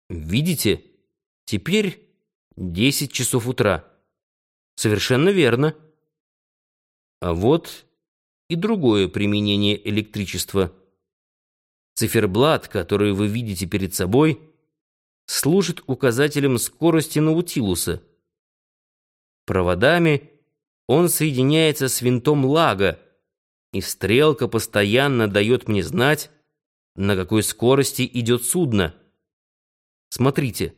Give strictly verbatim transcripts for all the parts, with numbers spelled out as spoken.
Видите? Теперь десять часов утра. Совершенно верно. А вот и другое применение электричества. Циферблат, который вы видите перед собой, служит указателем скорости Наутилуса. Проводами он соединяется с винтом лага, и стрелка постоянно дает мне знать, на какой скорости идет судно. Смотрите.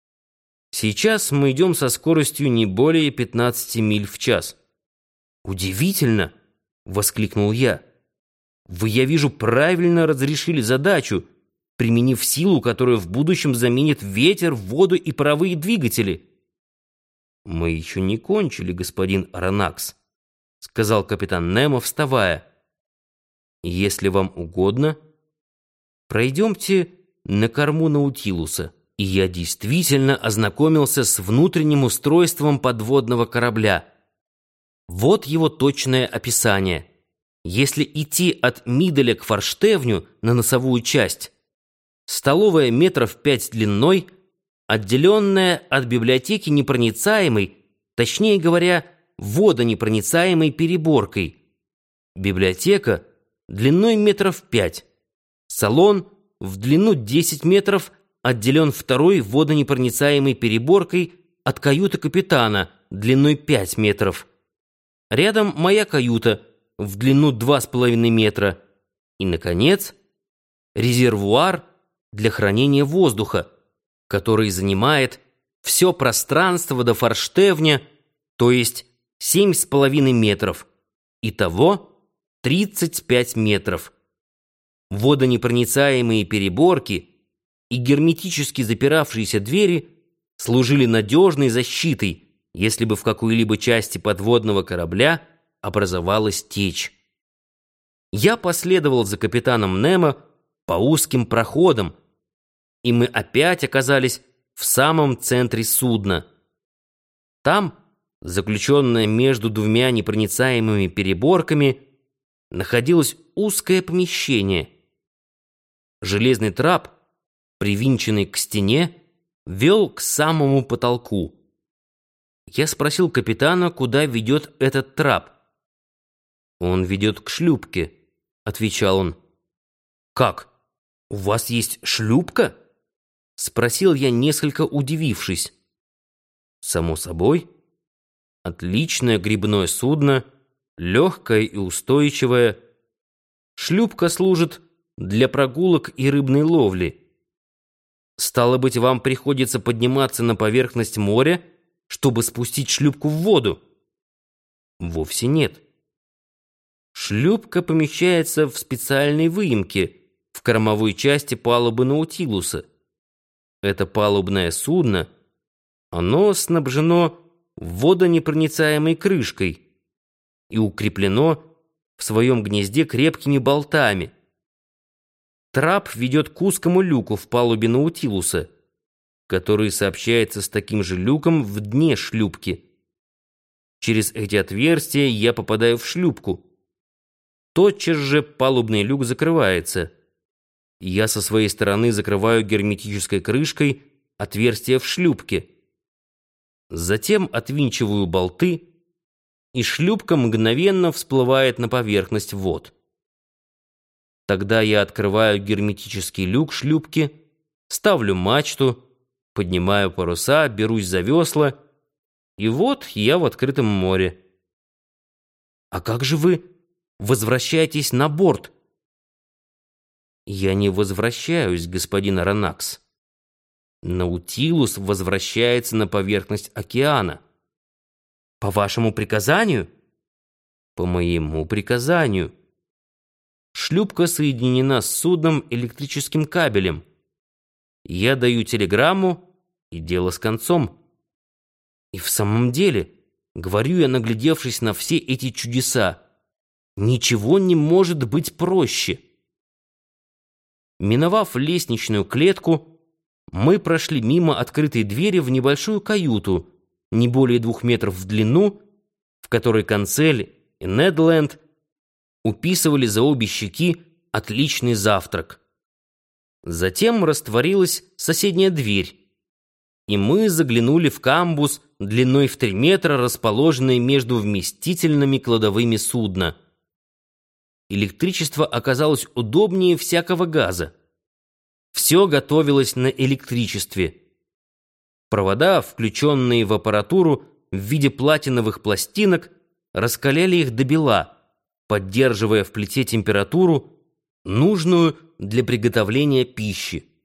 Сейчас мы идем со скоростью не более пятнадцати миль в час. «Удивительно!» — воскликнул я. «Вы, я вижу, правильно разрешили задачу, применив силу, которая в будущем заменит ветер, воду и паровые двигатели». «Мы еще не кончили, господин Аронакс», — сказал капитан Немо, вставая. «Если вам угодно, пройдемте на корму Наутилуса». И я действительно ознакомился с внутренним устройством подводного корабля. Вот его точное описание. Если идти от миделя к форштевню на носовую часть, столовая метров пять длиной, отделенная от библиотеки непроницаемой, точнее говоря, водонепроницаемой переборкой. Библиотека длиной метров пять, салон в длину десять метров, отделен второй водонепроницаемой переборкой от каюты капитана длиной пять метров. Рядом моя каюта в длину два с половиной метра. И, наконец, резервуар для хранения воздуха, который занимает все пространство до форштевня, то есть семь с половиной метров. Итого тридцать пять метров. Водонепроницаемые переборки и герметически запиравшиеся двери служили надежной защитой, если бы в какой-либо части подводного корабля образовалась течь. Я последовал за капитаном Немо по узким проходам, и мы опять оказались в самом центре судна. Там, заключенное между двумя непроницаемыми переборками, находилось узкое помещение. Железный трап, привинченный к стене, вел к самому потолку. Я спросил капитана, куда ведет этот трап. «Он ведет к шлюпке», — отвечал он. «Как? У вас есть шлюпка?» — спросил я, несколько удивившись. «Само собой. Отличное грибное судно, легкое и устойчивое. Шлюпка служит для прогулок и рыбной ловли. Стало быть, вам приходится подниматься на поверхность моря, чтобы спустить шлюпку в воду?» «Вовсе нет. Шлюпка помещается в специальной выемке в кормовой части палубы Наутилуса. Это палубное судно, оно снабжено водонепроницаемой крышкой и укреплено в своем гнезде крепкими болтами. Трап ведет к узкому люку в палубе Наутилуса, который сообщается с таким же люком в дне шлюпки. Через эти отверстия я попадаю в шлюпку. Тотчас же палубный люк закрывается. Я со своей стороны закрываю герметической крышкой отверстие в шлюпке. Затем отвинчиваю болты, и шлюпка мгновенно всплывает на поверхность вод. Тогда я открываю герметический люк шлюпки, ставлю мачту, поднимаю паруса, берусь за весла, и вот я в открытом море. «А как же вы возвращаетесь на борт?» «Я не возвращаюсь, господин Аронакс. Наутилус возвращается на поверхность океана». «По вашему приказанию?» «По моему приказанию. Шлюпка соединена с судном электрическим кабелем. Я даю телеграмму, и дело с концом». И в самом деле, говорю я, наглядевшись на все эти чудеса, ничего не может быть проще. Миновав лестничную клетку, мы прошли мимо открытой двери в небольшую каюту, не более двух метров в длину, в которой Консель и Нед Ленд уписывали за обе щеки отличный завтрак. Затем растворилась соседняя дверь, и мы заглянули в камбуз длиной в три метра, расположенный между вместительными кладовыми судна. Электричество оказалось удобнее всякого газа. Все готовилось на электричестве. Провода, включенные в аппаратуру в виде платиновых пластинок, раскаляли их до бела, поддерживая в плите температуру, нужную для приготовления пищи.